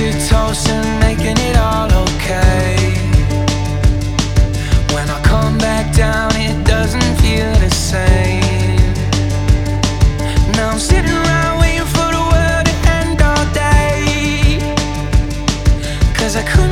to toast and making it all okay. When I come back down, it doesn't feel the same. Now I'm sitting around waiting for the world to end all day, 'cause I couldn't